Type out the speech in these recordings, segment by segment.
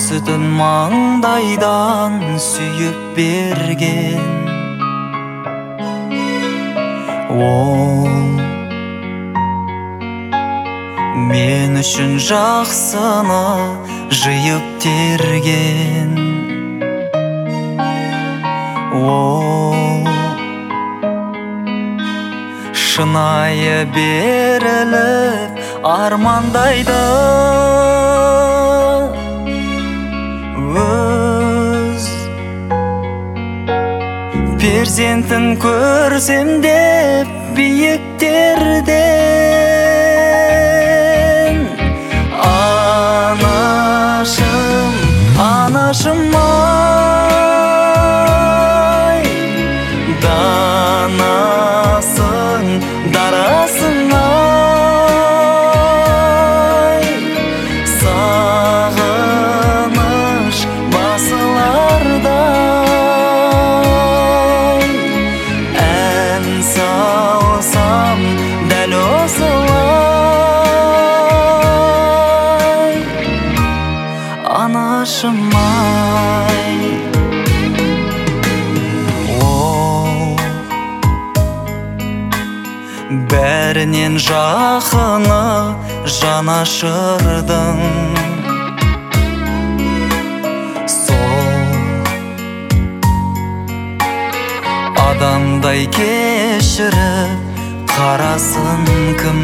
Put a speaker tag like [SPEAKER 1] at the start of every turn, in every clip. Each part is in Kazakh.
[SPEAKER 1] сүтін маңдайдан сүйіп берген. Ол мен үшін жақсыны жиып терген. Ол шынайы беріліп армандайды. Өз перзентін көрсем деп биіктерден. Анашым, анашым ай, данасың, дарасың ай, сағыныш басылардай, ән салсам дәл осылай. Анашым ай, ол бәрінен жақыны жанашырдың. Сол адамдай кешіріп қарасын кім?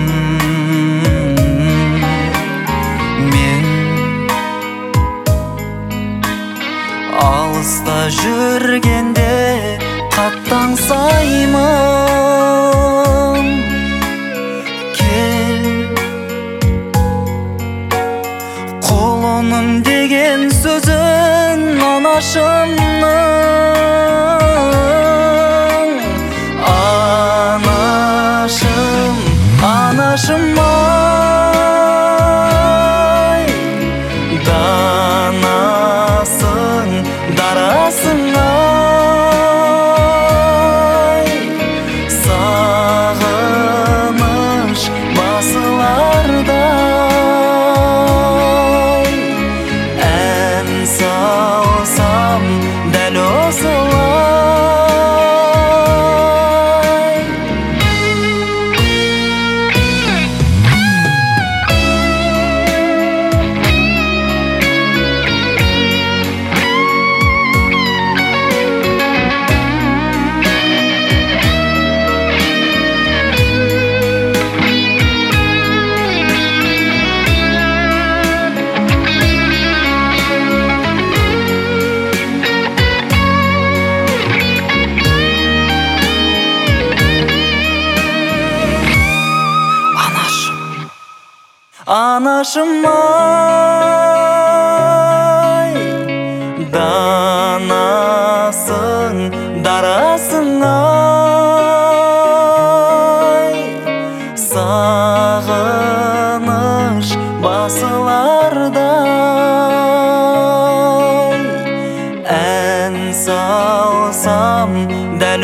[SPEAKER 1] Мен алыста жүргенде қаттан саймын. Кел, құлыным деген сөзін анашымның. Анашым, анашым ай, данасың, дарасың ай, сағыныш басылардай, ән салсам дәл осылай. Анашым ай, данасың, дарасың ай, сағыныш басылардай, ән салсам дәл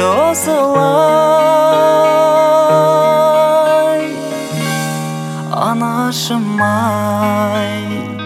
[SPEAKER 1] осылай. Анашым ай.